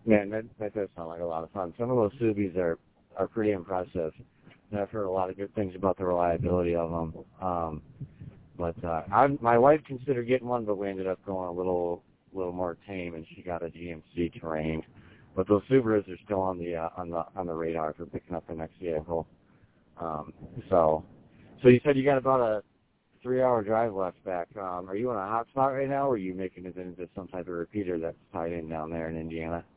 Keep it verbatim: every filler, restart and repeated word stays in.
Man, that, that does sound like a lot of fun. Some of those Subies are, are pretty impressive. And I've heard a lot of good things about the reliability of them. Um, but uh, I, my wife considered getting one, but we ended up going a little little more tame, and she got a G M C Terrain. But those Subarus are still on the uh, on the on the radar for picking up the next vehicle. Um, so, so you said you got about a three-hour drive left back. Um, are you in a hot spot right now, or are you making it into some type of repeater that's tied in down there in Indiana?